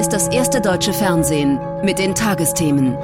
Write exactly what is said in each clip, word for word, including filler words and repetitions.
ist das erste deutsche Fernsehen mit den Tagesthemen.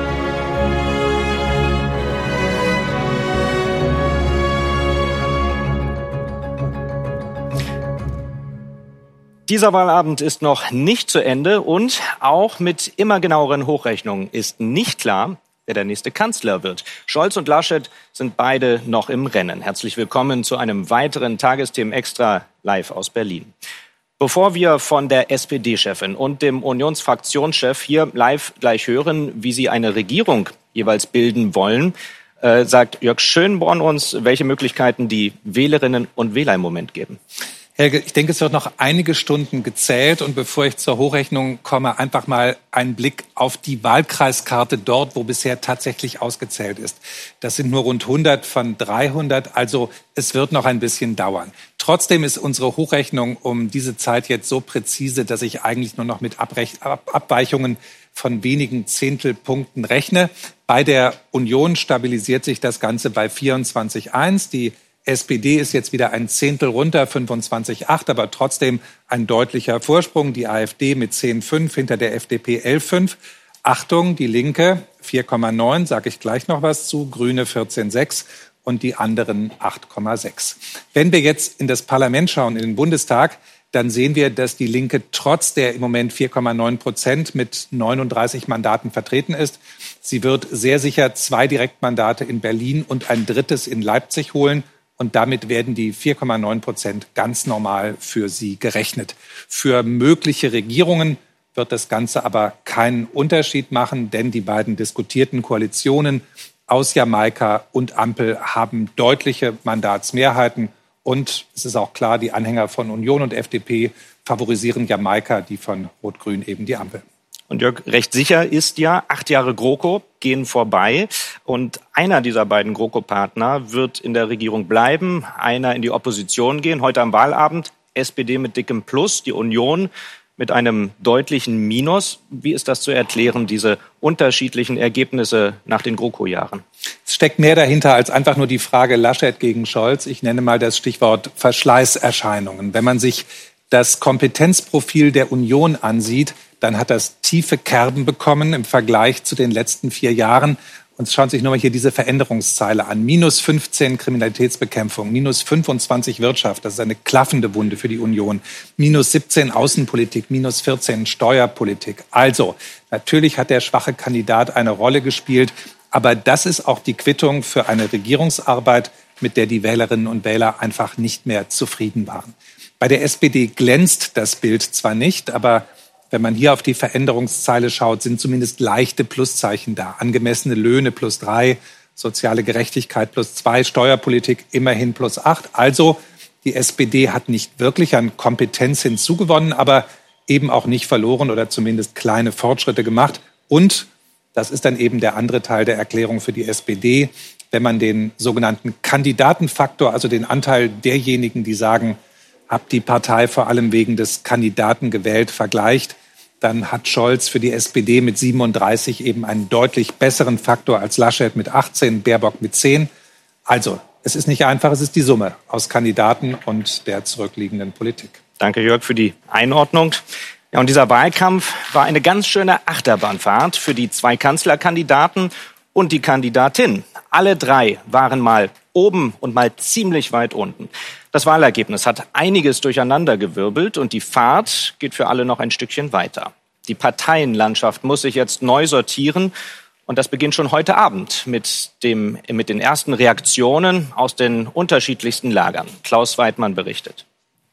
Dieser Wahlabend ist noch nicht zu Ende und auch mit immer genaueren Hochrechnungen ist nicht klar, wer der nächste Kanzler wird. Scholz und Laschet sind beide noch im Rennen. Herzlich willkommen zu einem weiteren Tagesthemen Extra live aus Berlin. Bevor wir von der S P D-Chefin und dem Unionsfraktionschef hier live gleich hören, wie sie eine Regierung jeweils bilden wollen, äh, sagt Jörg Schönborn uns, welche Möglichkeiten die Wählerinnen und Wähler im Moment geben. Helge, ich denke, es wird noch einige Stunden gezählt. Und bevor ich zur Hochrechnung komme, einfach mal einen Blick auf die Wahlkreiskarte dort, wo bisher tatsächlich ausgezählt ist. Das sind nur rund hundert von dreihundert, also es wird noch ein bisschen dauern. Trotzdem ist unsere Hochrechnung um diese Zeit jetzt so präzise, dass ich eigentlich nur noch mit Abrech- Ab- Abweichungen von wenigen Zehntelpunkten rechne. Bei der Union stabilisiert sich das Ganze bei vierundzwanzig Komma eins. Die S P D ist jetzt wieder ein Zehntel runter, fünfundzwanzig Komma acht, aber trotzdem ein deutlicher Vorsprung. Die AfD mit zehn Komma fünf, hinter der F D P elf Komma fünf. Achtung, die Linke vier Komma neun, sage ich gleich noch was zu, Grüne vierzehn Komma sechs und die anderen acht Komma sechs. Wenn wir jetzt in das Parlament schauen, in den Bundestag, dann sehen wir, dass die Linke trotz der im Moment vier Komma neun Prozent mit neununddreißig Mandaten vertreten ist. Sie wird sehr sicher zwei Direktmandate in Berlin und ein drittes in Leipzig holen. Und damit werden die vier Komma neun Prozent ganz normal für sie gerechnet. Für mögliche Regierungen wird das Ganze aber keinen Unterschied machen, denn die beiden diskutierten Koalitionen aus Jamaika und Ampel haben deutliche Mandatsmehrheiten. Und es ist auch klar, die Anhänger von Union und F D P favorisieren Jamaika, die von Rot-Grün eben die Ampel. Und Jörg, recht sicher ist ja, acht Jahre GroKo gehen vorbei und einer dieser beiden GroKo-Partner wird in der Regierung bleiben, einer in die Opposition gehen. Heute am Wahlabend S P D mit dickem Plus, die Union mit einem deutlichen Minus. Wie ist das zu erklären, diese unterschiedlichen Ergebnisse nach den GroKo-Jahren? Es steckt mehr dahinter als einfach nur die Frage Laschet gegen Scholz. Ich nenne mal das Stichwort Verschleißerscheinungen. Wenn man sich das Kompetenzprofil der Union ansieht, dann hat das tiefe Kerben bekommen im Vergleich zu den letzten vier Jahren. Und schauen Sie sich nur mal hier diese Veränderungszeile an. Minus fünfzehn Kriminalitätsbekämpfung, minus fünfundzwanzig Wirtschaft, das ist eine klaffende Wunde für die Union. Minus siebzehn Außenpolitik, minus vierzehn Steuerpolitik. Also, natürlich hat der schwache Kandidat eine Rolle gespielt. Aber das ist auch die Quittung für eine Regierungsarbeit, mit der die Wählerinnen und Wähler einfach nicht mehr zufrieden waren. Bei der S P D glänzt das Bild zwar nicht, aber wenn man hier auf die Veränderungszeile schaut, sind zumindest leichte Pluszeichen da. Angemessene Löhne plus drei, soziale Gerechtigkeit plus zwei, Steuerpolitik immerhin plus acht. Also die S P D hat nicht wirklich an Kompetenz hinzugewonnen, aber eben auch nicht verloren oder zumindest kleine Fortschritte gemacht. Und das ist dann eben der andere Teil der Erklärung für die S P D. Wenn man den sogenannten Kandidatenfaktor, also den Anteil derjenigen, die sagen, hab die Partei vor allem wegen des Kandidaten gewählt, vergleicht, dann hat Scholz für die S P D mit siebenunddreißig eben einen deutlich besseren Faktor als Laschet mit achtzehn, Baerbock mit zehn. Also, es ist nicht einfach, es ist die Summe aus Kandidaten und der zurückliegenden Politik. Danke, Jörg, für die Einordnung. Ja, und dieser Wahlkampf war eine ganz schöne Achterbahnfahrt für die zwei Kanzlerkandidaten und die Kandidatin. Alle drei waren mal oben und mal ziemlich weit unten. Das Wahlergebnis hat einiges durcheinandergewirbelt und die Fahrt geht für alle noch ein Stückchen weiter. Die Parteienlandschaft muss sich jetzt neu sortieren und das beginnt schon heute Abend mit dem, mit den ersten Reaktionen aus den unterschiedlichsten Lagern. Klaus Weidmann berichtet.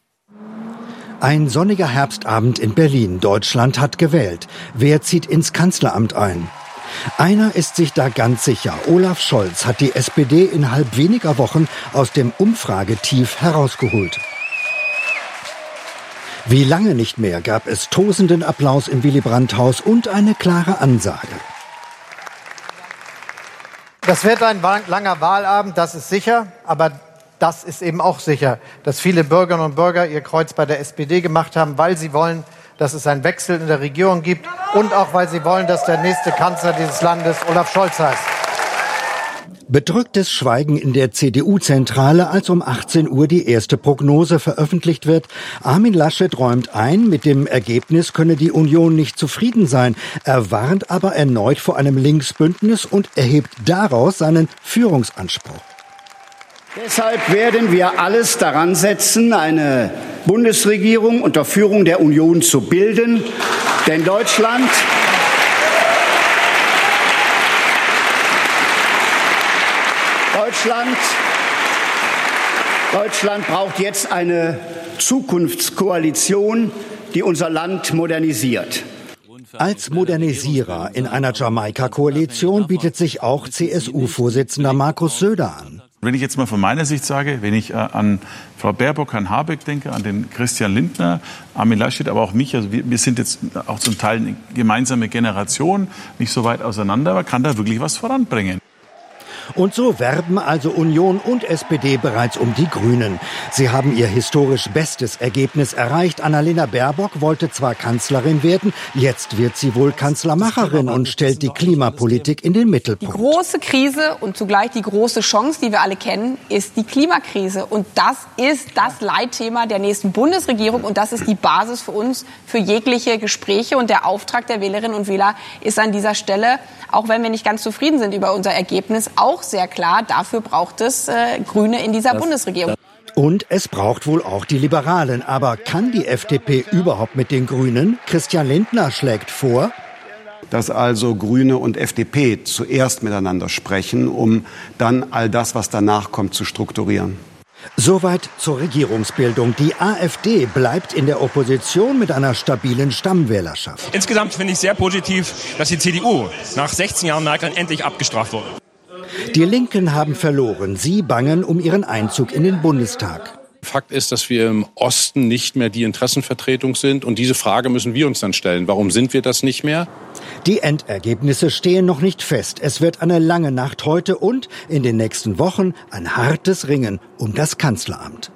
Ein sonniger Herbstabend in Berlin. Deutschland hat gewählt. Wer zieht ins Kanzleramt ein? Einer ist sich da ganz sicher. Olaf Scholz hat die S P D innerhalb weniger Wochen aus dem Umfragetief herausgeholt. Wie lange nicht mehr gab es tosenden Applaus im Willy-Brandt-Haus und eine klare Ansage. Das wird ein langer Wahlabend, das ist sicher, aber das ist eben auch sicher, dass viele Bürgerinnen und Bürger ihr Kreuz bei der S P D gemacht haben, weil sie wollen, dass es einen Wechsel in der Regierung gibt und auch, weil sie wollen, dass der nächste Kanzler dieses Landes Olaf Scholz heißt. Bedrücktes Schweigen in der C D U-Zentrale, als um achtzehn Uhr die erste Prognose veröffentlicht wird. Armin Laschet räumt ein, mit dem Ergebnis könne die Union nicht zufrieden sein. Er warnt aber erneut vor einem Linksbündnis und erhebt daraus seinen Führungsanspruch. Deshalb werden wir alles daran setzen, eine Bundesregierung unter Führung der Union zu bilden. Denn Deutschland Deutschland, Deutschland braucht jetzt eine Zukunftskoalition, die unser Land modernisiert. Als Modernisierer in einer Jamaika-Koalition bietet sich auch C S U-Vorsitzender Markus Söder an. Wenn ich jetzt mal von meiner Sicht sage, wenn ich äh, an Frau Baerbock, Herrn Habeck denke, an den Christian Lindner, Armin Laschet, aber auch mich, also wir, wir sind jetzt auch zum Teil eine gemeinsame Generation, nicht so weit auseinander, aber kann da wirklich was voranbringen. Und so werben also Union und S P D bereits um die Grünen. Sie haben ihr historisch bestes Ergebnis erreicht. Annalena Baerbock wollte zwar Kanzlerin werden, jetzt wird sie wohl Kanzlermacherin und stellt die Klimapolitik in den Mittelpunkt. Die große Krise und zugleich die große Chance, die wir alle kennen, ist die Klimakrise. Und das ist das Leitthema der nächsten Bundesregierung. Und das ist die Basis für uns, für jegliche Gespräche. Und der Auftrag der Wählerinnen und Wähler ist an dieser Stelle, auch wenn wir nicht ganz zufrieden sind über unser Ergebnis, auch sehr klar, dafür braucht es äh, Grüne in dieser das, Bundesregierung. Und es braucht wohl auch die Liberalen. Aber kann die F D P überhaupt mit den Grünen? Christian Lindner schlägt vor, dass also Grüne und F D P zuerst miteinander sprechen, um dann all das, was danach kommt, zu strukturieren. Soweit zur Regierungsbildung. Die AfD bleibt in der Opposition mit einer stabilen Stammwählerschaft. Insgesamt finde ich sehr positiv, dass die C D U nach sechzehn Jahren Merkel endlich abgestraft wurde. Die Linken haben verloren. Sie bangen um ihren Einzug in den Bundestag. Fakt ist, dass wir im Osten nicht mehr die Interessenvertretung sind. Und diese Frage müssen wir uns dann stellen. Warum sind wir das nicht mehr? Die Endergebnisse stehen noch nicht fest. Es wird eine lange Nacht heute und in den nächsten Wochen ein hartes Ringen um das Kanzleramt.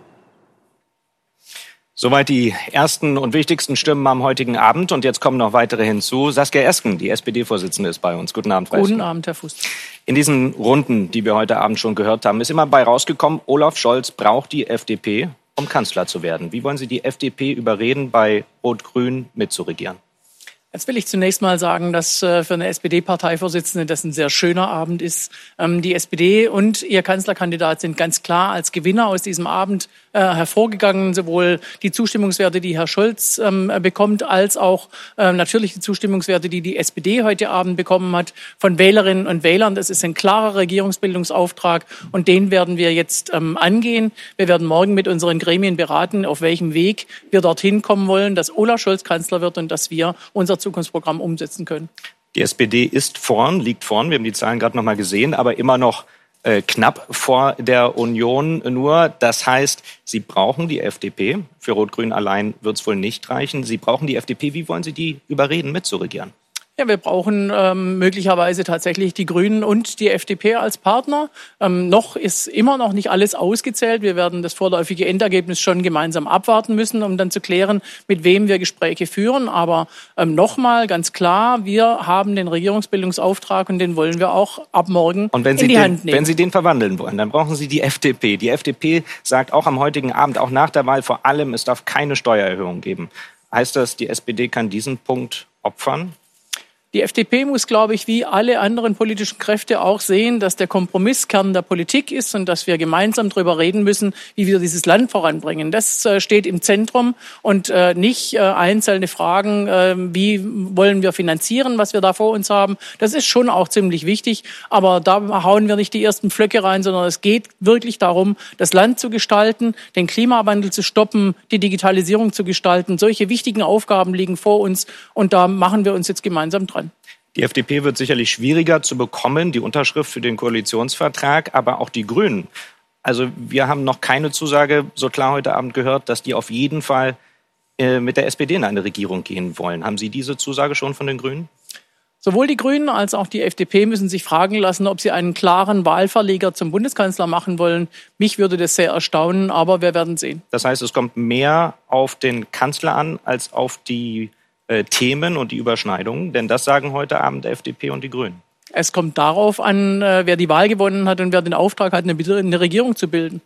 Soweit die ersten und wichtigsten Stimmen am heutigen Abend. Und jetzt kommen noch weitere hinzu. Saskia Esken, die S P D-Vorsitzende, ist bei uns. Guten Abend, Frau Esken. Guten Abend, Herr Fuß. In diesen Runden, die wir heute Abend schon gehört haben, ist immer bei rausgekommen, Olaf Scholz braucht die F D P, um Kanzler zu werden. Wie wollen Sie die F D P überreden, bei Rot-Grün mitzuregieren? Jetzt will ich zunächst mal sagen, dass äh, für eine S P D-Parteivorsitzende das ein sehr schöner Abend ist. Ähm, die S P D und ihr Kanzlerkandidat sind ganz klar als Gewinner aus diesem Abend äh, hervorgegangen. Sowohl die Zustimmungswerte, die Herr Scholz ähm, bekommt, als auch äh, natürlich die Zustimmungswerte, die die S P D heute Abend bekommen hat von Wählerinnen und Wählern. Das ist ein klarer Regierungsbildungsauftrag und den werden wir jetzt ähm, angehen. Wir werden morgen mit unseren Gremien beraten, auf welchem Weg wir dorthin kommen wollen, dass Olaf Scholz Kanzler wird und dass wir unser Zukunftsprogramm umsetzen können. Die S P D ist vorn, liegt vorn. Wir haben die Zahlen gerade noch mal gesehen, aber immer noch äh, knapp vor der Union. Nur, das heißt, Sie brauchen die F D P. Für Rot-Grün allein wird es wohl nicht reichen. Sie brauchen die F D P. Wie wollen Sie die überreden, mitzuregieren? Ja, wir brauchen ähm, möglicherweise tatsächlich die Grünen und die F D P als Partner. Ähm, noch ist immer noch nicht alles ausgezählt. Wir werden das vorläufige Endergebnis schon gemeinsam abwarten müssen, um dann zu klären, mit wem wir Gespräche führen. Aber ähm, nochmal ganz klar, wir haben den Regierungsbildungsauftrag und den wollen wir auch ab morgen und wenn Sie in die den, Hand nehmen. Wenn Sie den verwandeln wollen, dann brauchen Sie die F D P. Die F D P sagt auch am heutigen Abend, auch nach der Wahl vor allem, es darf keine Steuererhöhung geben. Heißt das, die S P D kann diesen Punkt opfern? Die F D P muss, glaube ich, wie alle anderen politischen Kräfte auch sehen, dass der Kompromisskern der Politik ist und dass wir gemeinsam darüber reden müssen, wie wir dieses Land voranbringen. Das äh, steht im Zentrum und äh, nicht äh, einzelne Fragen, äh, wie wollen wir finanzieren, was wir da vor uns haben. Das ist schon auch ziemlich wichtig, aber da hauen wir nicht die ersten Pflöcke rein, sondern es geht wirklich darum, das Land zu gestalten, den Klimawandel zu stoppen, die Digitalisierung zu gestalten. Solche wichtigen Aufgaben liegen vor uns und da machen wir uns jetzt gemeinsam dran. Die F D P wird sicherlich schwieriger zu bekommen, die Unterschrift für den Koalitionsvertrag, aber auch die Grünen. Also wir haben noch keine Zusage, so klar heute Abend gehört, dass die auf jeden Fall äh, mit der S P D in eine Regierung gehen wollen. Haben Sie diese Zusage schon von den Grünen? Sowohl die Grünen als auch die F D P müssen sich fragen lassen, ob sie einen klaren Wahlverleger zum Bundeskanzler machen wollen. Mich würde das sehr erstaunen, aber wir werden sehen. Das heißt, es kommt mehr auf den Kanzler an als auf die Themen und die Überschneidungen, denn das sagen heute Abend F D P und die Grünen. Es kommt darauf an, wer die Wahl gewonnen hat und wer den Auftrag hat, eine Regierung zu bilden.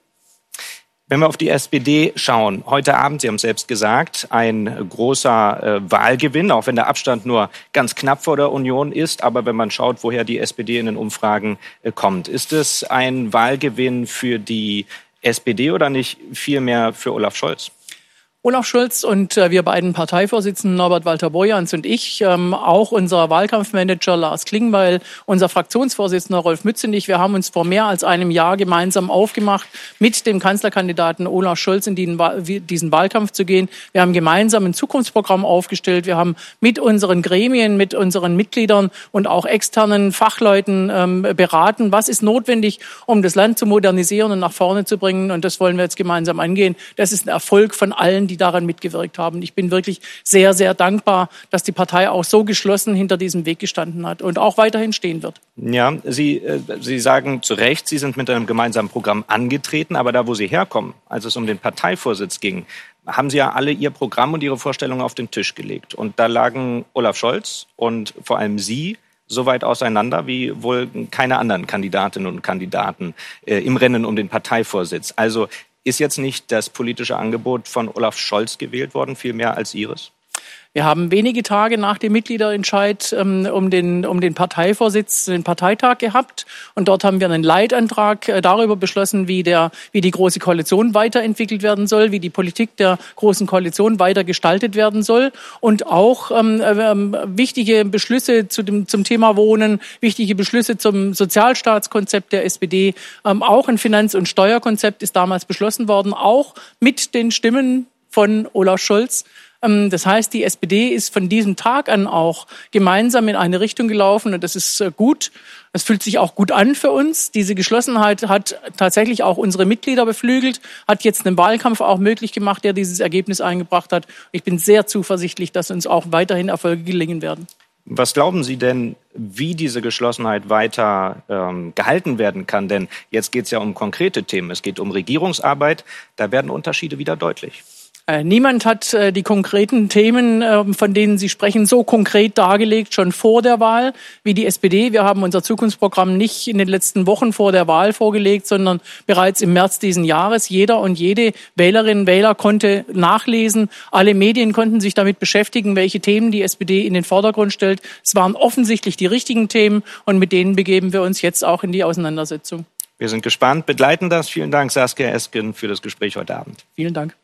Wenn wir auf die S P D schauen, heute Abend, Sie haben es selbst gesagt, ein großer äh, Wahlgewinn, auch wenn der Abstand nur ganz knapp vor der Union ist. Aber wenn man schaut, woher die S P D in den Umfragen äh, kommt, ist es ein Wahlgewinn für die S P D oder nicht vielmehr für Olaf Scholz? Olaf Scholz und äh, wir beiden Parteivorsitzenden Norbert Walter-Borjans und ich, ähm, auch unser Wahlkampfmanager Lars Klingbeil, unser Fraktionsvorsitzender Rolf Mützenich, wir haben uns vor mehr als einem Jahr gemeinsam aufgemacht, mit dem Kanzlerkandidaten Olaf Scholz in den, diesen Wahlkampf zu gehen. Wir haben gemeinsam ein Zukunftsprogramm aufgestellt. Wir haben mit unseren Gremien, mit unseren Mitgliedern und auch externen Fachleuten ähm, beraten, was ist notwendig, um das Land zu modernisieren und nach vorne zu bringen. Und das wollen wir jetzt gemeinsam angehen. Das ist ein Erfolg von allen, die daran mitgewirkt haben. Ich bin wirklich sehr, sehr dankbar, dass die Partei auch so geschlossen hinter diesem Weg gestanden hat und auch weiterhin stehen wird. Ja, Sie, äh, Sie sagen zu Recht, Sie sind mit einem gemeinsamen Programm angetreten, aber da, wo Sie herkommen, als es um den Parteivorsitz ging, haben Sie ja alle Ihr Programm und Ihre Vorstellungen auf den Tisch gelegt. Und da lagen Olaf Scholz und vor allem Sie so weit auseinander wie wohl keine anderen Kandidatinnen und Kandidaten äh, im Rennen um den Parteivorsitz. Also ist jetzt nicht das politische Angebot von Olaf Scholz gewählt worden, viel mehr als Ihres? Wir haben wenige Tage nach dem Mitgliederentscheid ähm, um den um den Parteivorsitz, den Parteitag gehabt. Und dort haben wir einen Leitantrag äh, darüber beschlossen, wie der wie die Große Koalition weiterentwickelt werden soll, wie die Politik der Großen Koalition weiter gestaltet werden soll. Und auch ähm, äh, wichtige Beschlüsse zu dem, zum Thema Wohnen, wichtige Beschlüsse zum Sozialstaatskonzept der S P D. Ähm, auch ein Finanz- und Steuerkonzept ist damals beschlossen worden, auch mit den Stimmen von Olaf Scholz. Das heißt, die S P D ist von diesem Tag an auch gemeinsam in eine Richtung gelaufen und das ist gut. Es fühlt sich auch gut an für uns. Diese Geschlossenheit hat tatsächlich auch unsere Mitglieder beflügelt, hat jetzt einen Wahlkampf auch möglich gemacht, der dieses Ergebnis eingebracht hat. Ich bin sehr zuversichtlich, dass uns auch weiterhin Erfolge gelingen werden. Was glauben Sie denn, wie diese Geschlossenheit weiter ähm, gehalten werden kann? Denn jetzt geht es ja um konkrete Themen. Es geht um Regierungsarbeit. Da werden Unterschiede wieder deutlich. Niemand hat äh, die konkreten Themen, äh, von denen Sie sprechen, so konkret dargelegt, schon vor der Wahl wie die S P D. Wir haben unser Zukunftsprogramm nicht in den letzten Wochen vor der Wahl vorgelegt, sondern bereits im März diesen Jahres. Jeder und jede Wählerin und Wähler konnte nachlesen. Alle Medien konnten sich damit beschäftigen, welche Themen die S P D in den Vordergrund stellt. Es waren offensichtlich die richtigen Themen und mit denen begeben wir uns jetzt auch in die Auseinandersetzung. Wir sind gespannt, begleiten das. Vielen Dank, Saskia Esken, für das Gespräch heute Abend. Vielen Dank.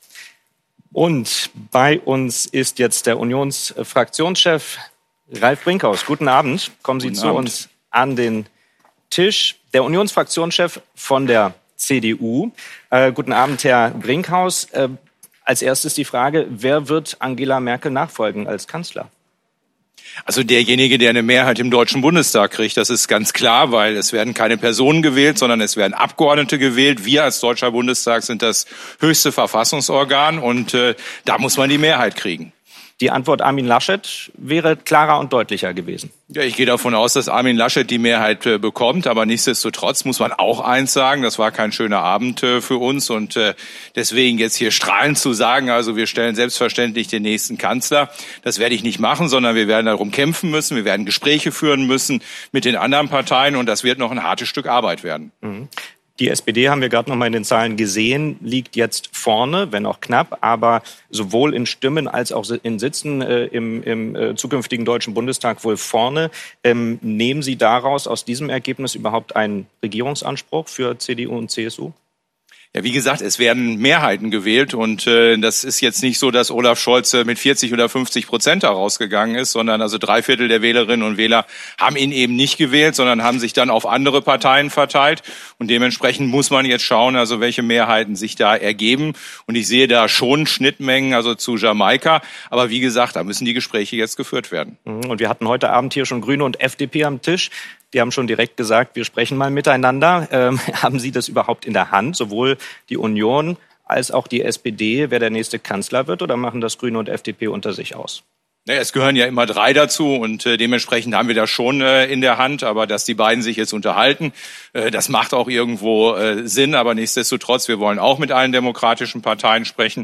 Und bei uns ist jetzt der Unionsfraktionschef Ralf Brinkhaus. Guten Abend. Kommen Sie Guten zu Abend. uns an den Tisch. Der Unionsfraktionschef von der C D U. Äh, guten Abend, Herr Brinkhaus. Äh, als erstes die Frage, wer wird Angela Merkel nachfolgen als Kanzler? Also derjenige, der eine Mehrheit im Deutschen Bundestag kriegt, das ist ganz klar, weil es werden keine Personen gewählt, sondern es werden Abgeordnete gewählt. Wir als Deutscher Bundestag sind das höchste Verfassungsorgan und äh, da muss man die Mehrheit kriegen. Die Antwort Armin Laschet wäre klarer und deutlicher gewesen. Ja, ich gehe davon aus, dass Armin Laschet die Mehrheit äh, bekommt, aber nichtsdestotrotz muss man auch eins sagen, das war kein schöner Abend äh, für uns und äh, deswegen jetzt hier strahlend zu sagen, also wir stellen selbstverständlich den nächsten Kanzler, das werde ich nicht machen, sondern wir werden darum kämpfen müssen, wir werden Gespräche führen müssen mit den anderen Parteien und das wird noch ein hartes Stück Arbeit werden. Mhm. Die S P D, haben wir gerade noch mal in den Zahlen gesehen, liegt jetzt vorne, wenn auch knapp, aber sowohl in Stimmen als auch in Sitzen äh, im, im äh, zukünftigen Deutschen Bundestag wohl vorne. Ähm, nehmen Sie daraus, aus diesem Ergebnis, überhaupt einen Regierungsanspruch für C D U und C S U? Ja, wie gesagt, es werden Mehrheiten gewählt und äh, das ist jetzt nicht so, dass Olaf Scholz äh, mit vierzig oder fünfzig Prozent herausgegangen ist, sondern also drei Viertel der Wählerinnen und Wähler haben ihn eben nicht gewählt, sondern haben sich dann auf andere Parteien verteilt und dementsprechend muss man jetzt schauen, also welche Mehrheiten sich da ergeben und ich sehe da schon Schnittmengen, also zu Jamaika, aber wie gesagt, da müssen die Gespräche jetzt geführt werden. Und wir hatten heute Abend hier schon Grüne und F D P am Tisch. Die haben schon direkt gesagt, wir sprechen mal miteinander. Ähm, haben Sie das überhaupt in der Hand, sowohl die Union als auch die S P D, wer der nächste Kanzler wird, oder machen das Grüne und F D P unter sich aus? Naja, es gehören ja immer drei dazu und äh, dementsprechend haben wir das schon äh, in der Hand, aber dass die beiden sich jetzt unterhalten, äh, das macht auch irgendwo äh, Sinn, aber nichtsdestotrotz, wir wollen auch mit allen demokratischen Parteien sprechen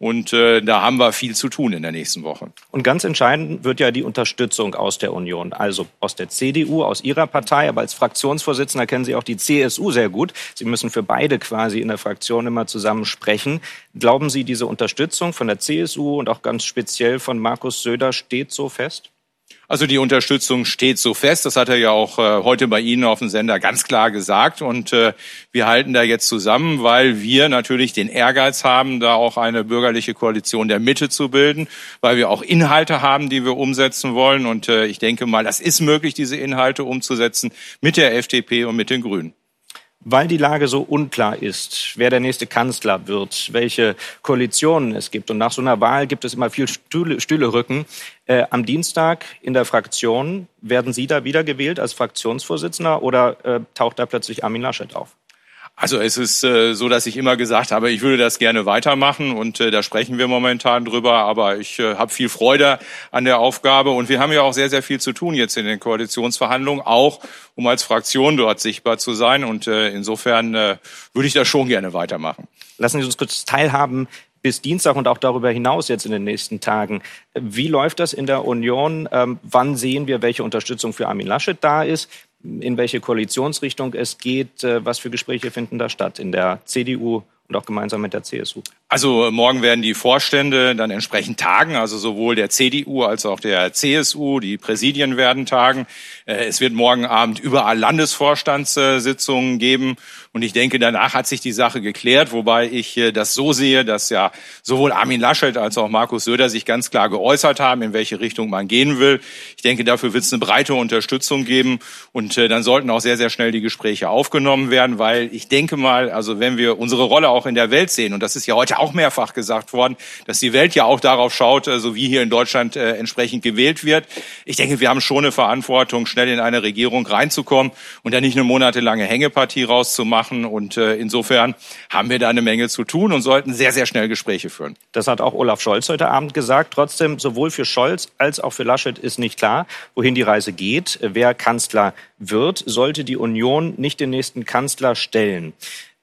Und äh, da haben wir viel zu tun in der nächsten Woche. Und ganz entscheidend wird ja die Unterstützung aus der Union, also aus der C D U, aus Ihrer Partei. Aber als Fraktionsvorsitzender kennen Sie auch die C S U sehr gut. Sie müssen für beide quasi in der Fraktion immer zusammen sprechen. Glauben Sie, diese Unterstützung von der C S U und auch ganz speziell von Markus Söder steht so fest? Also die Unterstützung steht so fest. Das hat er ja auch äh, heute bei Ihnen auf dem Sender ganz klar gesagt. Und äh, wir halten da jetzt zusammen, weil wir natürlich den Ehrgeiz haben, da auch eine bürgerliche Koalition der Mitte zu bilden, weil wir auch Inhalte haben, die wir umsetzen wollen. Und äh, ich denke mal, das ist möglich, diese Inhalte umzusetzen mit der F D P und mit den Grünen. Weil die Lage so unklar ist, wer der nächste Kanzler wird, welche Koalitionen es gibt. Und nach so einer Wahl gibt es immer viel Stühle, Stühle rücken. Äh, am Dienstag in der Fraktion, werden Sie da wieder gewählt als Fraktionsvorsitzender oder äh, taucht da plötzlich Armin Laschet auf? Also es ist äh, so, dass ich immer gesagt habe, ich würde das gerne weitermachen und äh, da sprechen wir momentan drüber, aber ich äh, habe viel Freude an der Aufgabe und wir haben ja auch sehr, sehr viel zu tun jetzt in den Koalitionsverhandlungen, auch um als Fraktion dort sichtbar zu sein und äh, insofern äh, würde ich das schon gerne weitermachen. Lassen Sie uns kurz teilhaben bis Dienstag und auch darüber hinaus jetzt in den nächsten Tagen. Wie läuft das in der Union? Ähm, wann sehen wir, welche Unterstützung für Armin Laschet da ist? In welche Koalitionsrichtung es geht, was für Gespräche finden da statt in der C D U und auch gemeinsam mit der C S U? Also morgen werden die Vorstände dann entsprechend tagen, also sowohl der C D U als auch der C S U, die Präsidien werden tagen. Es wird morgen Abend überall Landesvorstandssitzungen geben und ich denke, danach hat sich die Sache geklärt, wobei ich das so sehe, dass ja sowohl Armin Laschet als auch Markus Söder sich ganz klar geäußert haben, in welche Richtung man gehen will. Ich denke, dafür wird es eine breite Unterstützung geben und dann sollten auch sehr, sehr schnell die Gespräche aufgenommen werden, weil ich denke mal, also wenn wir unsere Rolle auch in der Welt sehen, und das ist ja heute auch mehrfach gesagt worden, dass die Welt ja auch darauf schaut, so wie hier in Deutschland äh, entsprechend gewählt wird. Ich denke, wir haben schon eine Verantwortung, schnell in eine Regierung reinzukommen und dann nicht eine monatelange Hängepartie rauszumachen. Und äh, insofern haben wir da eine Menge zu tun und sollten sehr, sehr schnell Gespräche führen. Das hat auch Olaf Scholz heute Abend gesagt. Trotzdem, sowohl für Scholz als auch für Laschet ist nicht klar, wohin die Reise geht, wer Kanzler wird, sollte die Union nicht den nächsten Kanzler stellen.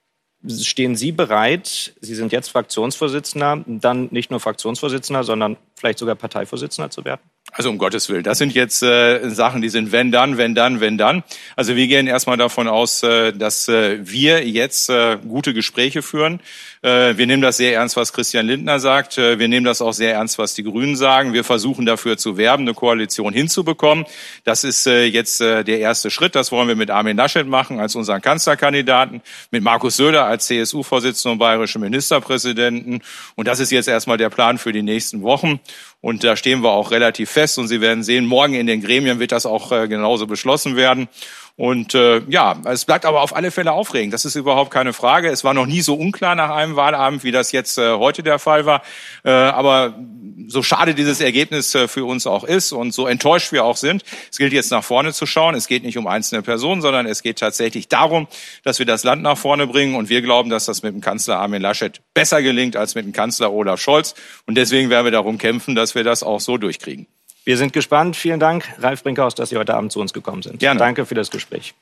Stehen Sie bereit, Sie sind jetzt Fraktionsvorsitzender, dann nicht nur Fraktionsvorsitzender, sondern vielleicht sogar Parteivorsitzender zu werden? Also um Gottes Willen, das sind jetzt äh, Sachen, die sind wenn dann, wenn dann, wenn dann. Also wir gehen erstmal davon aus, äh, dass äh, wir jetzt äh, gute Gespräche führen. Äh, wir nehmen das sehr ernst, was Christian Lindner sagt. Äh, wir nehmen das auch sehr ernst, was die Grünen sagen. Wir versuchen dafür zu werben, eine Koalition hinzubekommen. Das ist äh, jetzt äh, der erste Schritt. Das wollen wir mit Armin Laschet machen als unseren Kanzlerkandidaten, mit Markus Söder als C S U-Vorsitzenden und bayerischen Ministerpräsidenten. Und das ist jetzt erstmal der Plan für die nächsten Wochen. Und da stehen wir auch relativ fest. Und Sie werden sehen, morgen in den Gremien wird das auch äh, genauso beschlossen werden. Und äh, ja, es bleibt aber auf alle Fälle aufregend. Das ist überhaupt keine Frage. Es war noch nie so unklar nach einem Wahlabend, wie das jetzt äh, heute der Fall war. Äh, aber so schade dieses Ergebnis äh, für uns auch ist und so enttäuscht wir auch sind, es gilt jetzt nach vorne zu schauen. Es geht nicht um einzelne Personen, sondern es geht tatsächlich darum, dass wir das Land nach vorne bringen. Und wir glauben, dass das mit dem Kanzler Armin Laschet besser gelingt als mit dem Kanzler Olaf Scholz. Und deswegen werden wir darum kämpfen, dass wir das auch so durchkriegen. Wir sind gespannt. Vielen Dank, Ralf Brinkhaus, dass Sie heute Abend zu uns gekommen sind. Gerne. Danke für das Gespräch.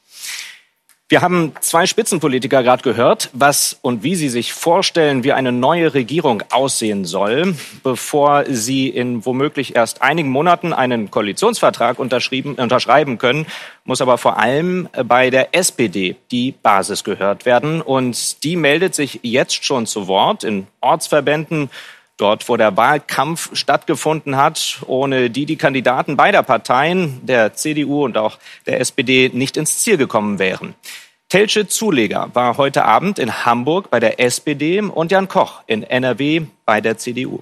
Wir haben zwei Spitzenpolitiker gerade gehört, was und wie sie sich vorstellen, wie eine neue Regierung aussehen soll, bevor sie in womöglich erst einigen Monaten einen Koalitionsvertrag unterschrieben, unterschreiben können, muss aber vor allem bei der S P D die Basis gehört werden. Und die meldet sich jetzt schon zu Wort in Ortsverbänden, dort, wo der Wahlkampf stattgefunden hat, ohne die die Kandidaten beider Parteien, der C D U und auch der S P D, nicht ins Ziel gekommen wären. Telce Zuleger war heute Abend in Hamburg bei der S P D und Jan Koch in N R W bei der C D U.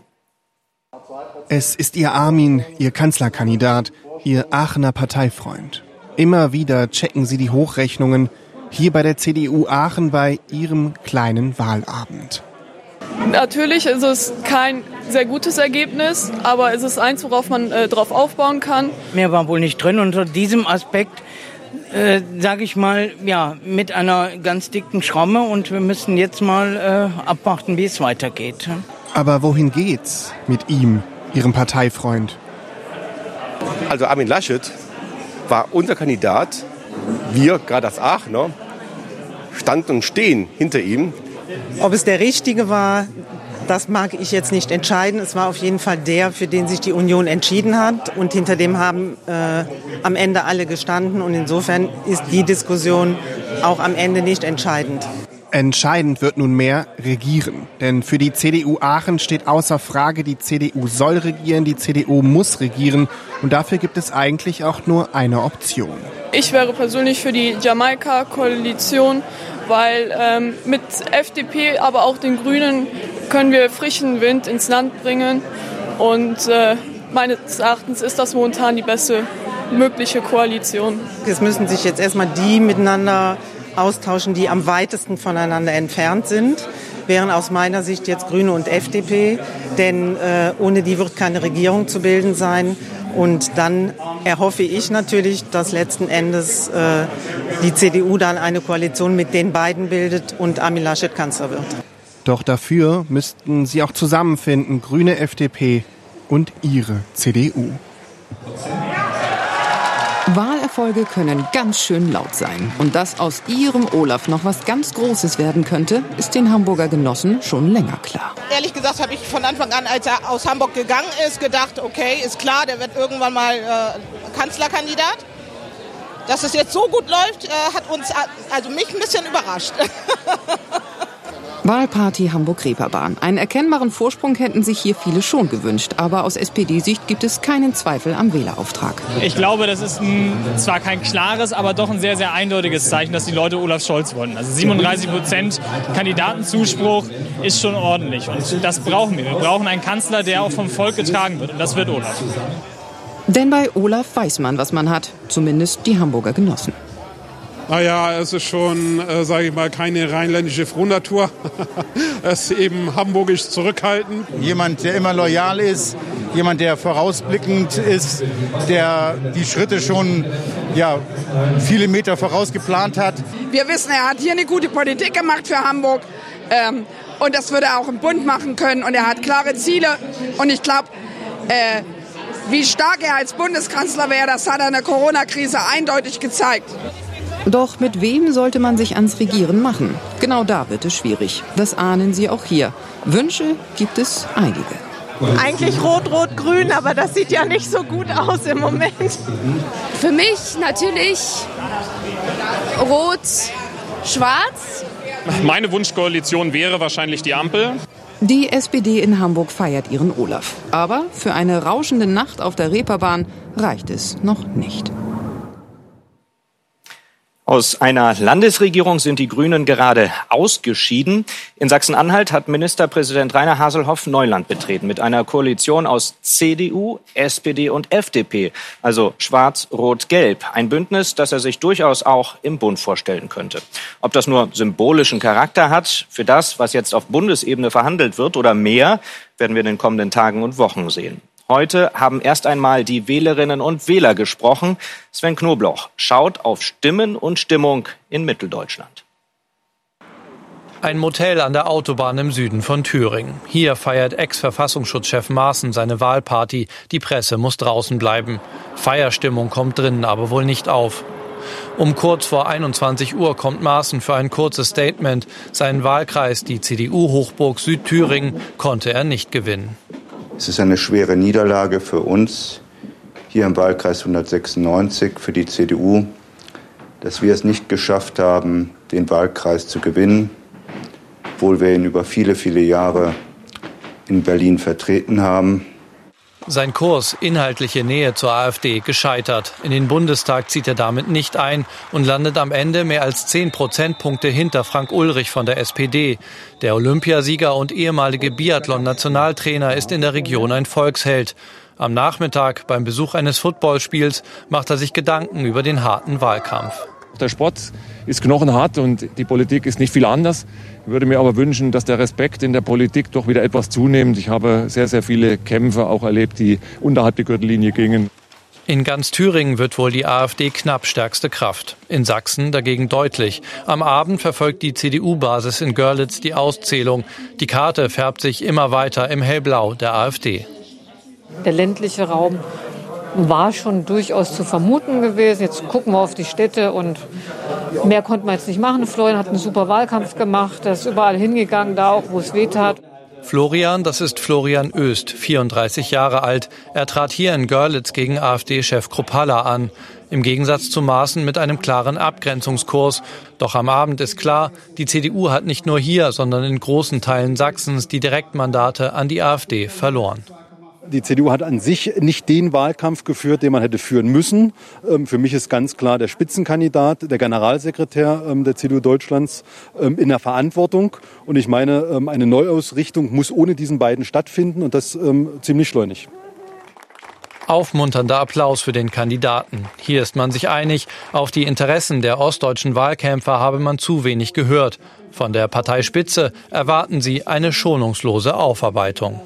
Es ist Ihr Armin, Ihr Kanzlerkandidat, Ihr Aachener Parteifreund. Immer wieder checken Sie die Hochrechnungen hier bei der C D U Aachen bei Ihrem kleinen Wahlabend. Natürlich ist es kein sehr gutes Ergebnis, aber es ist eins, worauf man äh, drauf aufbauen kann. Mehr war wohl nicht drin. Unter diesem Aspekt, äh, sage ich mal, ja, mit einer ganz dicken Schramme und wir müssen jetzt mal äh, abwarten, wie es weitergeht. Aber wohin geht's mit ihm, Ihrem Parteifreund? Also Armin Laschet war unser Kandidat. Wir, gerade als Aachener, standen und stehen hinter ihm. Ob es der Richtige war, Das mag ich jetzt nicht entscheiden. Es war auf jeden Fall der, für den sich die Union entschieden hat. Und hinter dem haben äh, am Ende alle gestanden. Und insofern ist die Diskussion auch am Ende nicht entscheidend. Entscheidend wird nunmehr regieren. Denn für die C D U Aachen steht außer Frage, die C D U soll regieren, die C D U muss regieren. Und dafür gibt es eigentlich auch nur eine Option. Ich wäre persönlich für die Jamaika-Koalition, weil ähm, mit F D P, aber auch den Grünen können wir frischen Wind ins Land bringen. Und äh, meines Erachtens ist das momentan die beste mögliche Koalition. Es müssen sich jetzt erstmal die miteinander austauschen, die am weitesten voneinander entfernt sind, wären aus meiner Sicht jetzt Grüne und F D P, denn äh, ohne die wird keine Regierung zu bilden sein. Und dann erhoffe ich natürlich, dass letzten Endes äh, die C D U dann eine Koalition mit den beiden bildet und Armin Laschet Kanzler wird. Doch dafür müssten sie auch zusammenfinden, Grüne, F D P und ihre C D U. Wahlerfolge können ganz schön laut sein. Und dass aus ihrem Olaf noch was ganz Großes werden könnte, ist den Hamburger Genossen schon länger klar. Ehrlich gesagt habe ich von Anfang an, als er aus Hamburg gegangen ist, gedacht, okay, ist klar, der wird irgendwann mal äh, Kanzlerkandidat. Dass es jetzt so gut läuft, äh, hat uns, also mich ein bisschen überrascht. Wahlparty Hamburg-Reeperbahn. Einen erkennbaren Vorsprung hätten sich hier viele schon gewünscht. Aber aus S P D-Sicht gibt es keinen Zweifel am Wählerauftrag. Ich glaube, das ist ein, zwar kein klares, aber doch ein sehr, sehr eindeutiges Zeichen, dass die Leute Olaf Scholz wollen. Also siebenunddreißig Prozent Kandidatenzuspruch ist schon ordentlich. Und das brauchen wir. Wir brauchen einen Kanzler, der auch vom Volk getragen wird. Und das wird Olaf. Denn bei Olaf weiß man, was man hat. Zumindest die Hamburger Genossen. Naja, es ist schon, äh, sage ich mal, keine rheinländische Frohnatur. Es ist eben hamburgisch zurückhaltend. Jemand, der immer loyal ist, jemand, der vorausblickend ist, der die Schritte schon ja, viele Meter voraus geplant hat. Wir wissen, er hat hier eine gute Politik gemacht für Hamburg. Ähm, und das würde er auch im Bund machen können. Und er hat klare Ziele. Und ich glaube, äh, wie stark er als Bundeskanzler wäre, das hat er in der Corona-Krise eindeutig gezeigt. Doch mit wem sollte man sich ans Regieren machen? Genau da wird es schwierig. Das ahnen Sie auch hier. Wünsche gibt es einige. Eigentlich rot-rot-grün, aber das sieht ja nicht so gut aus im Moment. Für mich natürlich rot-schwarz. Meine Wunschkoalition wäre wahrscheinlich die Ampel. Die S P D in Hamburg feiert ihren Olaf. Aber für eine rauschende Nacht auf der Reeperbahn reicht es noch nicht. Aus einer Landesregierung sind die Grünen gerade ausgeschieden. In Sachsen-Anhalt hat Ministerpräsident Rainer Haselhoff Neuland betreten mit einer Koalition aus C D U, S P D und F D P, also schwarz-rot-gelb. Ein Bündnis, das er sich durchaus auch im Bund vorstellen könnte. Ob das nur symbolischen Charakter hat für das, was jetzt auf Bundesebene verhandelt wird oder mehr, werden wir in den kommenden Tagen und Wochen sehen. Heute haben erst einmal die Wählerinnen und Wähler gesprochen. Sven Knobloch schaut auf Stimmen und Stimmung in Mitteldeutschland. Ein Motel an der Autobahn im Süden von Thüringen. Hier feiert Ex-Verfassungsschutzchef Maaßen seine Wahlparty. Die Presse muss draußen bleiben. Feierstimmung kommt drinnen aber wohl nicht auf. Um kurz vor einundzwanzig Uhr kommt Maaßen für ein kurzes Statement. Seinen Wahlkreis, die C D U-Hochburg Südthüringen, konnte er nicht gewinnen. Es ist eine schwere Niederlage für uns hier im Wahlkreis hundertsechsundneunzig, für die C D U, dass wir es nicht geschafft haben, den Wahlkreis zu gewinnen, obwohl wir ihn über viele, viele Jahre in Berlin vertreten haben. Sein Kurs, inhaltliche Nähe zur AfD, gescheitert. In den Bundestag zieht er damit nicht ein und landet am Ende mehr als zehn Prozentpunkte hinter Frank Ulrich von der S P D. Der Olympiasieger und ehemalige Biathlon-Nationaltrainer ist in der Region ein Volksheld. Am Nachmittag beim Besuch eines Footballspiels macht er sich Gedanken über den harten Wahlkampf. Der Sport ist knochenhart und die Politik ist nicht viel anders. Ich würde mir aber wünschen, dass der Respekt in der Politik doch wieder etwas zunimmt. Ich habe sehr, sehr viele Kämpfe auch erlebt, die unterhalb der Gürtellinie gingen. In ganz Thüringen wird wohl die AfD knapp stärkste Kraft. In Sachsen dagegen deutlich. Am Abend verfolgt die C D U-Basis in Görlitz die Auszählung. Die Karte färbt sich immer weiter im Hellblau der AfD. Der ländliche Raum war schon durchaus zu vermuten gewesen. Jetzt gucken wir auf die Städte und mehr konnten wir jetzt nicht machen. Florian hat einen super Wahlkampf gemacht, er ist überall hingegangen, da auch, wo es weh tat. Florian, das ist Florian Öst, vierunddreißig Jahre alt. Er trat hier in Görlitz gegen AfD-Chef Kruppalla an. Im Gegensatz zu Maaßen mit einem klaren Abgrenzungskurs. Doch am Abend ist klar, die C D U hat nicht nur hier, sondern in großen Teilen Sachsens die Direktmandate an die AfD verloren. Die C D U hat an sich nicht den Wahlkampf geführt, den man hätte führen müssen. Für mich ist ganz klar der Spitzenkandidat, der Generalsekretär der C D U Deutschlands in der Verantwortung. Und ich meine, eine Neuausrichtung muss ohne diesen beiden stattfinden und das ziemlich schleunig. Aufmunternder Applaus für den Kandidaten. Hier ist man sich einig, auf die Interessen der ostdeutschen Wahlkämpfer habe man zu wenig gehört. Von der Parteispitze erwarten sie eine schonungslose Aufarbeitung.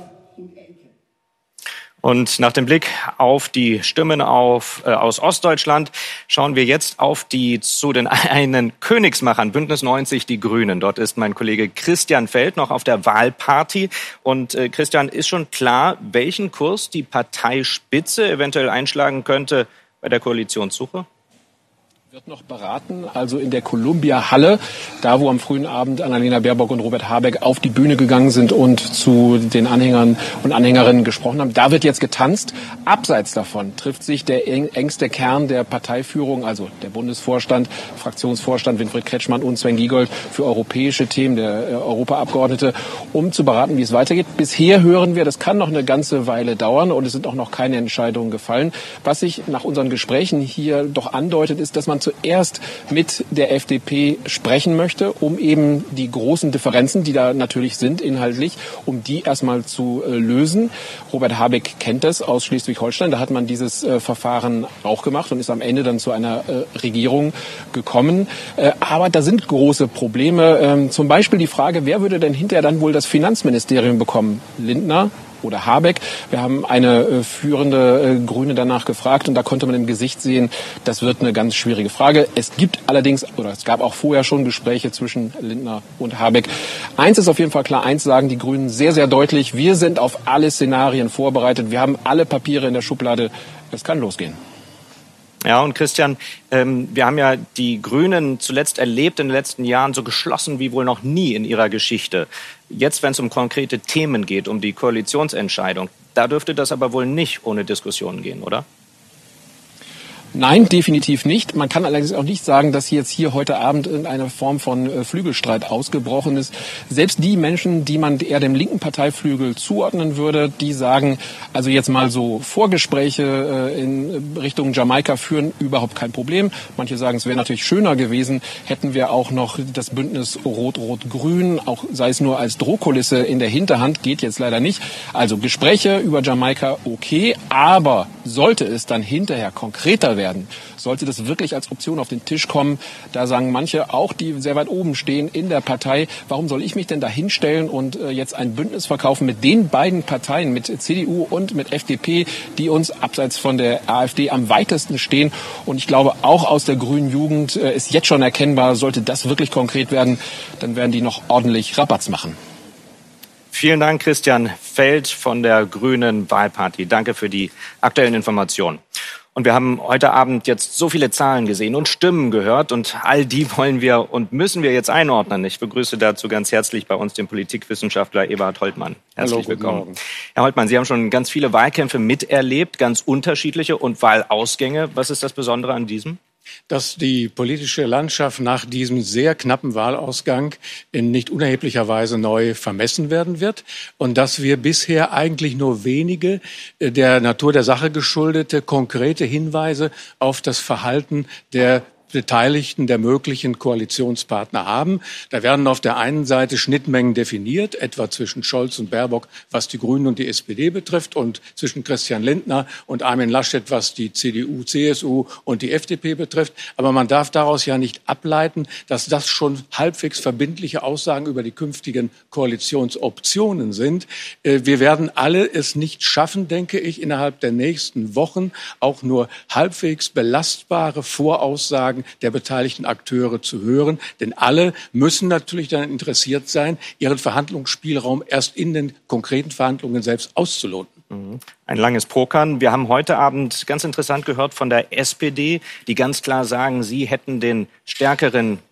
Und nach dem Blick auf die Stimmen auf, äh, aus Ostdeutschland schauen wir jetzt auf die zu den einen Königsmachern, Bündnis neunzig, die Grünen. Dort ist mein Kollege Christian Feld noch auf der Wahlparty. Und äh, Christian, ist schon klar, welchen Kurs die Parteispitze eventuell einschlagen könnte bei der Koalitionssuche? Wird noch beraten, also in der Columbia-Halle, da wo am frühen Abend Annalena Baerbock und Robert Habeck auf die Bühne gegangen sind und zu den Anhängern und Anhängerinnen gesprochen haben. Da wird jetzt getanzt. Abseits davon trifft sich der engste Kern der Parteiführung, also der Bundesvorstand, Fraktionsvorstand Winfried Kretschmann und Sven Giegold für europäische Themen, der Europaabgeordnete, um zu beraten, wie es weitergeht. Bisher hören wir, das kann noch eine ganze Weile dauern und es sind auch noch keine Entscheidungen gefallen. Was sich nach unseren Gesprächen hier doch andeutet, ist, dass man zuerst mit der F D P sprechen möchte, um eben die großen Differenzen, die da natürlich sind inhaltlich, um die erstmal zu äh, lösen. Robert Habeck kennt das aus Schleswig-Holstein. Da hat man dieses äh, Verfahren auch gemacht und ist am Ende dann zu einer äh, Regierung gekommen. Äh, aber da sind große Probleme. Ähm, zum Beispiel die Frage, wer würde denn hinterher dann wohl das Finanzministerium bekommen? Lindner oder Habeck? Wir haben eine äh, führende äh, Grüne danach gefragt und da konnte man im Gesicht sehen, das wird eine ganz schwierige Frage. Es gibt allerdings, oder es gab auch vorher schon Gespräche zwischen Lindner und Habeck. Eins ist auf jeden Fall klar, eins sagen die Grünen sehr, sehr deutlich, wir sind auf alle Szenarien vorbereitet, wir haben alle Papiere in der Schublade, es kann losgehen. Ja, und Christian, ähm, wir haben ja die Grünen zuletzt erlebt in den letzten Jahren so geschlossen wie wohl noch nie in ihrer Geschichte. Jetzt, wenn es um konkrete Themen geht, um die Koalitionsentscheidung, da dürfte das aber wohl nicht ohne Diskussionen gehen, oder? Nein, definitiv nicht. Man kann allerdings auch nicht sagen, dass jetzt hier heute Abend irgendeine Form von äh, Flügelstreit ausgebrochen ist. Selbst die Menschen, die man eher dem linken Parteiflügel zuordnen würde, die sagen, also jetzt mal so Vorgespräche äh, in Richtung Jamaika führen, überhaupt kein Problem. Manche sagen, es wäre natürlich schöner gewesen, hätten wir auch noch das Bündnis Rot-Rot-Grün, auch sei es nur als Drohkulisse in der Hinterhand, geht jetzt leider nicht. Also Gespräche über Jamaika okay, aber sollte es dann hinterher konkreter werden, werden. Sollte das wirklich als Option auf den Tisch kommen, da sagen manche, auch die sehr weit oben stehen in der Partei, warum soll ich mich denn da hinstellen und äh, jetzt ein Bündnis verkaufen mit den beiden Parteien, mit C D U und mit F D P, die uns abseits von der AfD am weitesten stehen. Und ich glaube, auch aus der grünen Jugend äh, ist jetzt schon erkennbar, sollte das wirklich konkret werden, dann werden die noch ordentlich Rabatz machen. Vielen Dank, Christian Feld von der Grünen Wahlparty. Danke für die aktuellen Informationen. Und wir haben heute Abend jetzt so viele Zahlen gesehen und Stimmen gehört und all die wollen wir und müssen wir jetzt einordnen. Ich begrüße dazu ganz herzlich bei uns den Politikwissenschaftler Eberhard Holtmann. Herzlich Hallo, willkommen. Morgen. Herr Holtmann, Sie haben schon ganz viele Wahlkämpfe miterlebt, ganz unterschiedliche und Wahlausgänge. Was ist das Besondere an diesem? Dass die politische Landschaft nach diesem sehr knappen Wahlausgang in nicht unerheblicher Weise neu vermessen werden wird und dass wir bisher eigentlich nur wenige der Natur der Sache geschuldete konkrete Hinweise auf das Verhalten der Beteiligten, der möglichen Koalitionspartner haben. Da werden auf der einen Seite Schnittmengen definiert, etwa zwischen Scholz und Baerbock, was die Grünen und die S P D betrifft, und zwischen Christian Lindner und Armin Laschet, was die C D U, C S U und die F D P betrifft. Aber man darf daraus ja nicht ableiten, dass das schon halbwegs verbindliche Aussagen über die künftigen Koalitionsoptionen sind. Wir werden alle es nicht schaffen, denke ich, innerhalb der nächsten Wochen auch nur halbwegs belastbare Voraussagen der beteiligten Akteure zu hören. Denn alle müssen natürlich daran interessiert sein, ihren Verhandlungsspielraum erst in den konkreten Verhandlungen selbst auszuloten. Ein langes Pokern. Wir haben heute Abend ganz interessant gehört von der S P D, die ganz klar sagen, sie hätten den stärkeren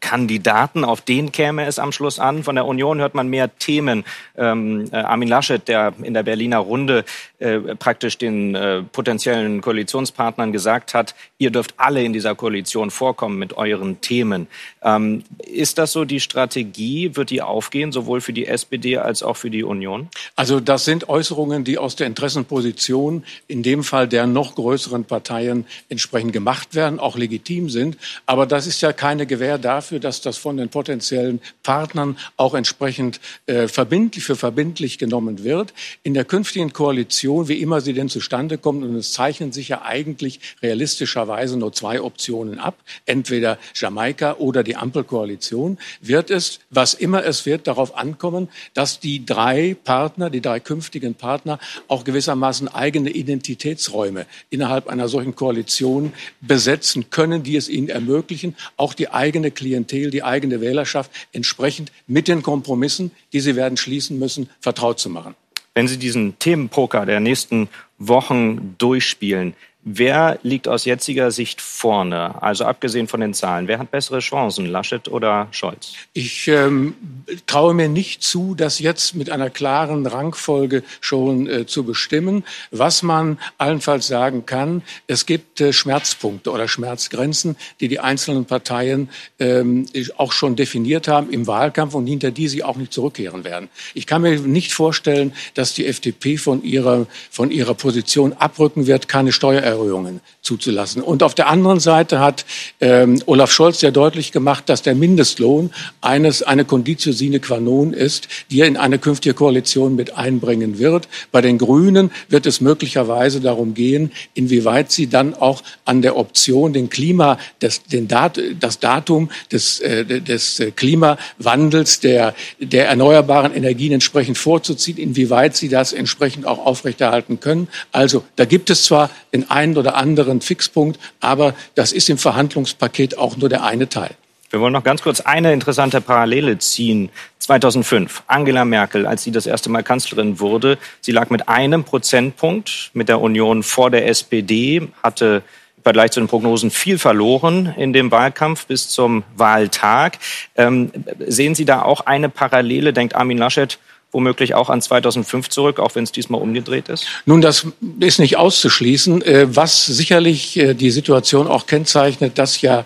Kandidaten, auf den käme es am Schluss an. Von der Union hört man mehr Themen. Ähm, äh, Armin Laschet, der in der Berliner Runde äh, praktisch den äh, potenziellen Koalitionspartnern gesagt hat, ihr dürft alle in dieser Koalition vorkommen mit euren Themen. Ähm, ist das so die Strategie? Wird die aufgehen, sowohl für die S P D als auch für die Union? Also das sind Äußerungen, die aus der Interessenposition, in dem Fall der noch größeren Parteien, entsprechend gemacht werden, auch legitim sind. Aber das ist ja keine Gewähr dafür, dass das von den potenziellen Partnern auch entsprechend äh, verbindlich für verbindlich genommen wird. In der künftigen Koalition, wie immer sie denn zustande kommt, und es zeichnen sich ja eigentlich realistischerweise nur zwei Optionen ab, entweder Jamaika oder die Ampelkoalition, wird es, was immer es wird, darauf ankommen, dass die drei Partner, die drei künftigen Partner auch gewissermaßen eigene Identitätsräume innerhalb einer solchen Koalition besetzen können, die es ihnen ermöglichen, auch die eigene Klientel, die eigene Wählerschaft entsprechend mit den Kompromissen, die sie werden schließen müssen, vertraut zu machen. Wenn Sie diesen Themenpoker der nächsten Wochen durchspielen, wer liegt aus jetziger Sicht vorne? Also abgesehen von den Zahlen, wer hat bessere Chancen, Laschet oder Scholz? Ich ähm, traue mir nicht zu, das jetzt mit einer klaren Rangfolge schon äh, zu bestimmen. Was man allenfalls sagen kann, es gibt äh, Schmerzpunkte oder Schmerzgrenzen, die die einzelnen Parteien ähm, auch schon definiert haben im Wahlkampf und hinter die sie auch nicht zurückkehren werden. Ich kann mir nicht vorstellen, dass die F D P von ihrer, von ihrer Position abrücken wird, keine Steuererhöhungen zuzulassen. Und auf der anderen Seite hat ähm, Olaf Scholz ja deutlich gemacht, dass der Mindestlohn eines eine Conditio sine qua non ist, die er in eine künftige Koalition mit einbringen wird. Bei den Grünen wird es möglicherweise darum gehen, inwieweit sie dann auch an der Option, den Klima, das, den Dat, das Datum des, äh, des Klimawandels der, der erneuerbaren Energien entsprechend vorzuziehen, inwieweit sie das entsprechend auch aufrechterhalten können. Also da gibt es zwar den einen oder anderen Fixpunkt, aber das ist im Verhandlungspaket auch nur der eine Teil. Wir wollen noch ganz kurz eine interessante Parallele ziehen. zweitausendfünf, Angela Merkel, als sie das erste Mal Kanzlerin wurde, sie lag mit einem Prozentpunkt mit der Union vor der S P D, hatte im Vergleich zu den Prognosen viel verloren in dem Wahlkampf bis zum Wahltag. Ähm, sehen Sie da auch eine Parallele? Denkt Armin Laschet womöglich auch an zweitausendfünf zurück, auch wenn es diesmal umgedreht ist? Nun, das ist nicht auszuschließen. Was sicherlich die Situation auch kennzeichnet, dass ja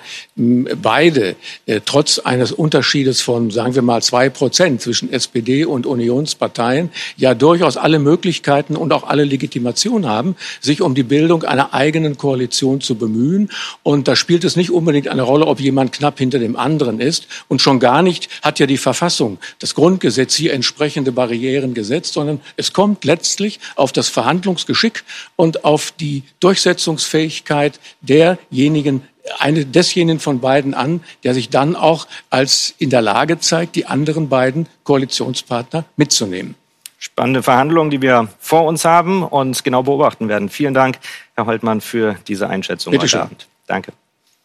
beide trotz eines Unterschiedes von, sagen wir mal, zwei Prozent zwischen S P D und Unionsparteien ja durchaus alle Möglichkeiten und auch alle Legitimation haben, sich um die Bildung einer eigenen Koalition zu bemühen. Und da spielt es nicht unbedingt eine Rolle, ob jemand knapp hinter dem anderen ist. Und schon gar nicht hat ja die Verfassung, das Grundgesetz hier entsprechende Barrieren gesetzt, sondern es kommt letztlich auf das Verhandlungsgeschick und auf die Durchsetzungsfähigkeit derjenigen, eine desjenigen von beiden an, der sich dann auch als in der Lage zeigt, die anderen beiden Koalitionspartner mitzunehmen. Spannende Verhandlungen, die wir vor uns haben und genau beobachten werden. Vielen Dank, Herr Holtmann, für diese Einschätzung Bitte heute schön. Abend. Danke.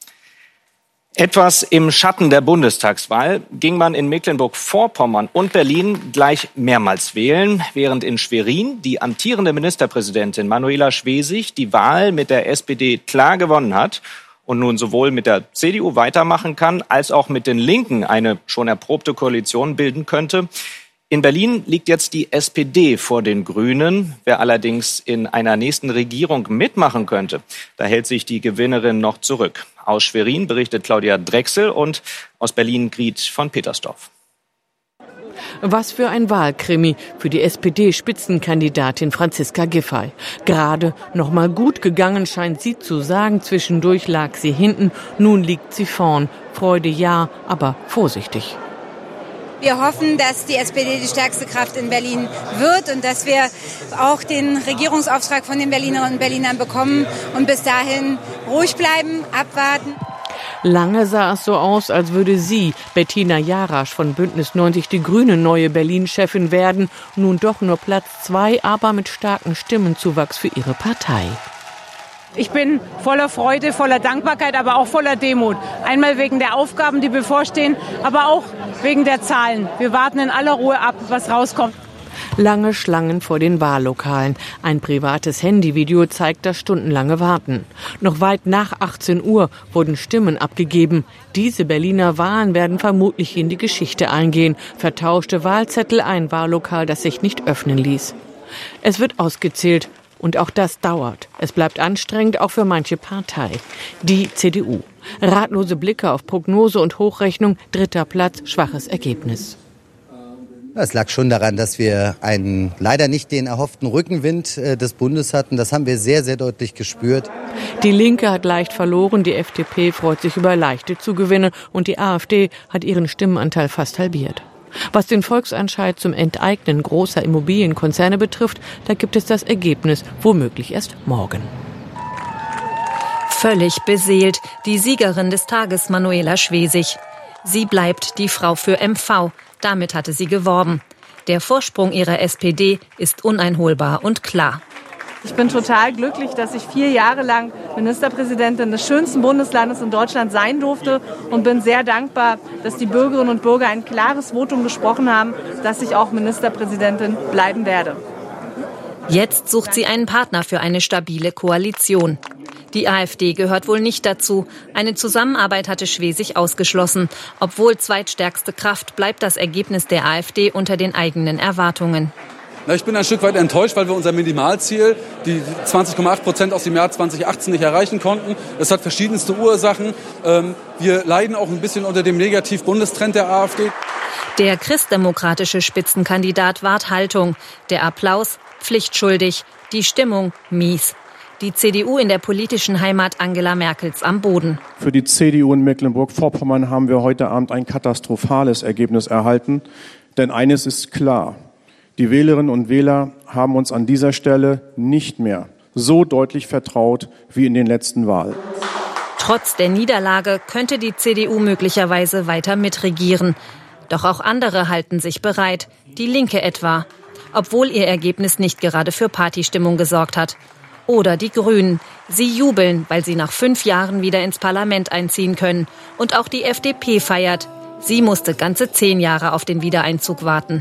Etwas im Schatten der Bundestagswahl ging man in Mecklenburg-Vorpommern und Berlin gleich mehrmals wählen, während in Schwerin die amtierende Ministerpräsidentin Manuela Schwesig die Wahl mit der S P D klar gewonnen hat und nun sowohl mit der C D U weitermachen kann, als auch mit den Linken eine schon erprobte Koalition bilden könnte. In Berlin liegt jetzt die S P D vor den Grünen. Wer allerdings in einer nächsten Regierung mitmachen könnte, da hält sich die Gewinnerin noch zurück. Aus Schwerin berichtet Claudia Drechsel und aus Berlin Griet von Petersdorf. Was für ein Wahlkrimi für die S P D-Spitzenkandidatin Franziska Giffey. Gerade noch mal gut gegangen, scheint sie zu sagen. Zwischendurch lag sie hinten, nun liegt sie vorn. Freude ja, aber vorsichtig. Wir hoffen, dass die S P D die stärkste Kraft in Berlin wird und dass wir auch den Regierungsauftrag von den Berlinerinnen und Berlinern bekommen und bis dahin ruhig bleiben, abwarten. Lange sah es so aus, als würde sie, Bettina Jarasch von Bündnis neunzig Die Grünen, neue Berlin-Chefin werden. Nun doch nur Platz zwei, aber mit starkem Stimmenzuwachs für ihre Partei. Ich bin voller Freude, voller Dankbarkeit, aber auch voller Demut. Einmal wegen der Aufgaben, die bevorstehen, aber auch wegen der Zahlen. Wir warten in aller Ruhe ab, was rauskommt. Lange Schlangen vor den Wahllokalen. Ein privates Handyvideo zeigt das stundenlange Warten. Noch weit nach achtzehn Uhr wurden Stimmen abgegeben. Diese Berliner Wahlen werden vermutlich in die Geschichte eingehen. Vertauschte Wahlzettel, ein Wahllokal, das sich nicht öffnen ließ. Es wird ausgezählt. Und auch das dauert. Es bleibt anstrengend, auch für manche Partei. Die C D U. Ratlose Blicke auf Prognose und Hochrechnung. Dritter Platz, schwaches Ergebnis. Es lag schon daran, dass wir einen leider nicht den erhofften Rückenwind äh, des Bundes hatten. Das haben wir sehr, sehr deutlich gespürt. Die Linke hat leicht verloren, die F D P freut sich über leichte Zugewinne und die AfD hat ihren Stimmenanteil fast halbiert. Was den Volksentscheid zum Enteignen großer Immobilienkonzerne betrifft, da gibt es das Ergebnis womöglich erst morgen. Völlig beseelt, die Siegerin des Tages, Manuela Schwesig. Sie bleibt die Frau für M V. Damit hatte sie geworben. Der Vorsprung ihrer S P D ist uneinholbar und klar. Ich bin total glücklich, dass ich vier Jahre lang Ministerpräsidentin des schönsten Bundeslandes in Deutschland sein durfte und bin sehr dankbar, dass die Bürgerinnen und Bürger ein klares Votum gesprochen haben, dass ich auch Ministerpräsidentin bleiben werde. Jetzt sucht sie einen Partner für eine stabile Koalition. Die AfD gehört wohl nicht dazu. Eine Zusammenarbeit hatte Schwesig ausgeschlossen. Obwohl zweitstärkste Kraft, bleibt das Ergebnis der AfD unter den eigenen Erwartungen. Ich bin ein Stück weit enttäuscht, weil wir unser Minimalziel, die zwanzig Komma acht Prozent aus dem Jahr zweitausendachtzehn, nicht erreichen konnten. Das hat verschiedenste Ursachen. Wir leiden auch ein bisschen unter dem Negativ-Bundestrend der AfD. Der christdemokratische Spitzenkandidat wahrt Haltung. Der Applaus pflichtschuldig, die Stimmung mies. Die C D U in der politischen Heimat Angela Merkels am Boden. Für die C D U in Mecklenburg-Vorpommern haben wir heute Abend ein katastrophales Ergebnis erhalten. Denn eines ist klar. Die Wählerinnen und Wähler haben uns an dieser Stelle nicht mehr so deutlich vertraut wie in den letzten Wahlen. Trotz der Niederlage könnte die C D U möglicherweise weiter mitregieren. Doch auch andere halten sich bereit, die Linke etwa, obwohl ihr Ergebnis nicht gerade für Partystimmung gesorgt hat. Oder die Grünen. Sie jubeln, weil sie nach fünf Jahren wieder ins Parlament einziehen können. Und auch die F D P feiert. Sie musste ganze zehn Jahre auf den Wiedereinzug warten.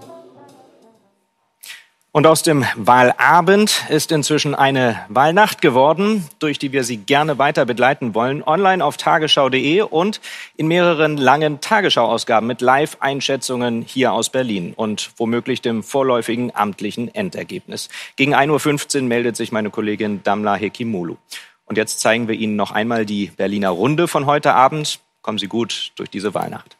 Und aus dem Wahlabend ist inzwischen eine Wahlnacht geworden, durch die wir Sie gerne weiter begleiten wollen. Online auf tagesschau punkt de und in mehreren langen Tagesschau-Ausgaben mit Live-Einschätzungen hier aus Berlin und womöglich dem vorläufigen amtlichen Endergebnis. Gegen ein Uhr fünfzehn meldet sich meine Kollegin Damla Hekimolu. Und jetzt zeigen wir Ihnen noch einmal die Berliner Runde von heute Abend. Kommen Sie gut durch diese Wahlnacht.